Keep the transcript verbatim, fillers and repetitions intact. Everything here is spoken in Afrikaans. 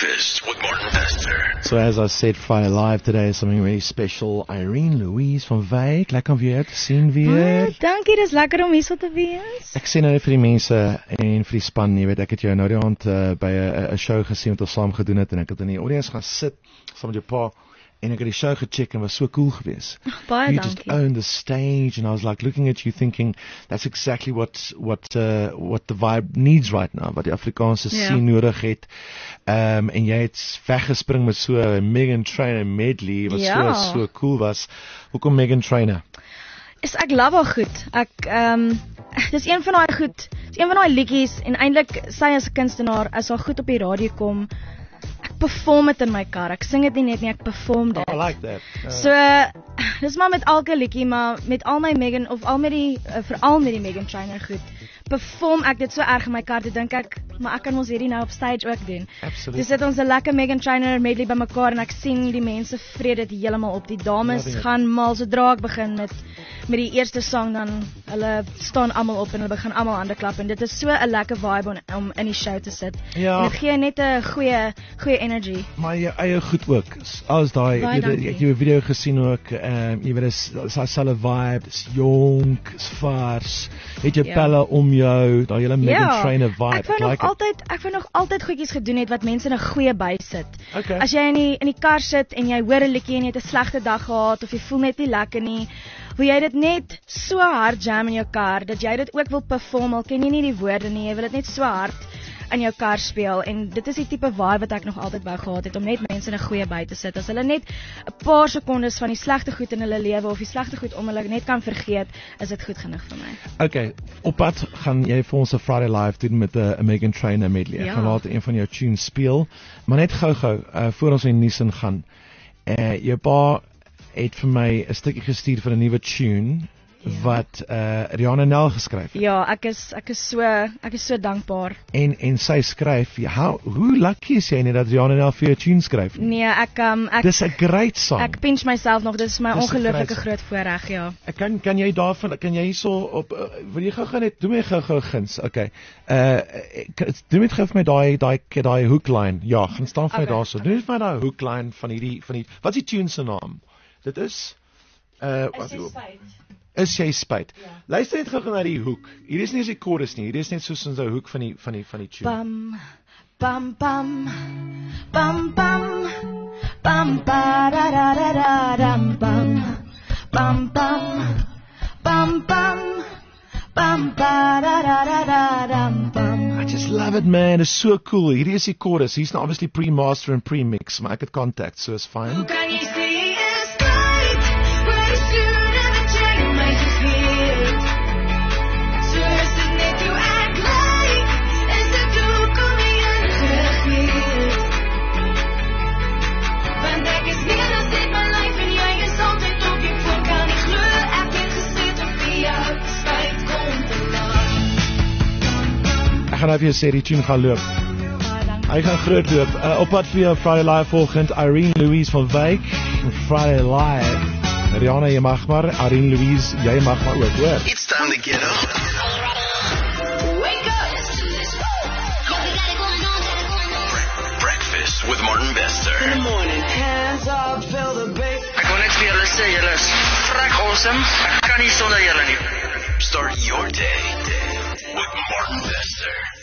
Breakfast with Martin Bester. So as I said, Friday Live today is something really special. Irene Louise van Wyk, lekker om weer te sien weer. Ah, dankie, dis lekker om hier so te wees. Ek sê nou net vir die mense en vir die span, jy weet, ek het jou nou die aand uh, by 'n show gesien wat ons saam gedoen het en ek het in die audience gaan sit saam met jou pa en ek het die show gecheck en was so cool geweest. Oh, baie you dankie. just owned the stage and I was like looking at you thinking that's exactly what what uh, what the vibe needs right now, wat die Afrikaanse Ja. scene nodig het. Um, en jy het weggespring met so 'n Meghan Trainor medley wat Ja. so so cool was. Hoekom Meghan Trainor? Is ek love haar goed. Ek ehm um, dis een van daai goed. Dis een van daai liedjies en eintlik sy as 'n kunstenaar as haar goed op die radio kom, ek perform dit in my kar. Ek sing dit nie net nie, ek perform dit. Oh, I like that. Uh, So uh, dis maar met elke liedjie, maar met al my Meghan of al met die uh, veral met die Meghan Trainor goed, perform ek dit so erg in my kar, dit dink ek, maar ek kan ons hierdie nou op stage ook doen. Absolutely. Dis sit ons 'n lekker Meghan Trainor medley bymekaar en ek sien die mense vrede dit heeltemal op. Die dames Loving it. gaan mal sodra ek begin met met die eerste sang, dan hulle staan almal op en hulle begin almal hande klap en dit is so 'n lekker vibe om, om in die show te sit. Ja. En dit gee net 'n goeie goeie energy. Maar jou eie goed ook. Alles daai, Baie jy weet, dankie. ek het jou video gesien ook. Ehm um, jy weet dis daai selfe vibe, dis jonk, dis vars. Het jou Ja. pelle om jou, daai hele Meghan Trainor vibe. Ek wou nog like it. altyd ek wou nog altyd goedjies gedoen het wat mense in 'n goeie by sit. Okay. As jy in die in die kar sit en jy hoor 'n liedjie en jy het 'n slegte dag gehad of jy voel net nie lekker nie, wil jy dit net so hard jam in jou kar dat jy dit ook wil perform, al ken jy nie die woorde nie, jy wil dit net so hard in jou kar speel en dit is die tipe vibe wat ek nog altyd wou gehad het om net mense in 'n goeie by te sit. As hulle net 'n paar sekondes van die slegte goed in hulle lewe of die slegte goed om hulle net kan vergeet, is dit goed genoeg vir my. Okay, op pad gaan jy vir ons 'n Friday Live doen met 'n uh, Meghan Trainor medley. Ek Ja. gaan later een van jou tunes speel, maar net gou-gou uh, voor ons in die nuus ingaan. Uh jou pa het vir my 'n stukkie gestuur van 'n nuwe tune Ja. wat uh Rihanna Nel geskryf het. Ja, ek is ek is so ek is so dankbaar. En en sy skryf, ja, how, hoe lucky is jy net dat Rihanna Nel vir jou tune skryf? Nee, ek um, ek Dis 'n great song. ek pinch myself nog. Dis vir my Dis 'n ongelooflike great- groot voorreg, ja. Ek kan kan jy daarvan kan jy hierso op uh, wil jy gou-gou net doen my gou-gou guns. Okay. Uh ek- doen net gou vir my daai daai daai hookline. Ja, gaan staan vir my Okay, daarso. Doen net vir my daai hookline van hierdie van die wat is die tune se naam? Dit is uh Is jy spyt? Ja. Luister net gou-gou na die hoek. Hier is nie eens die chorus nie. Hier is net soos 'n hoek van die van die van die tune. Bam bam bam bam bam bam ba da da da da dam bam bam bam bam bam bam ba da da da da dam bam. I just love it, man. It's so cool. Hierdie is die chorus. He's not obviously pre-master and pre-mix, maar ek het contact, so is fine. Can you see it's right? Where the shoot and the chain make you feel? So is it need to act like is it to come in geregeerd? Want ek is meer as dit my life en jy is altyd op die voor kan nie glo ek het gesit op die jou spyt kom te laat. Ek gaan nou vir jou sê die tune gaan loop. Baie dankie. Hy gaan groot loop. Uh, op pad vir jou Friday Live volgend, Irene Louise van Wyk. Friday Live. Rihanna, jy mag maar. Irene Louise, jy mag maar ook, hoor. It's time to get up. Wake up. Bre- Breakfast with Martin Bester. Hands up, feel the bass. Ek wil net vir julle sê, julle is vrek awesome. Ek kan nie sonder julle nie. Start your day with Martin Bester.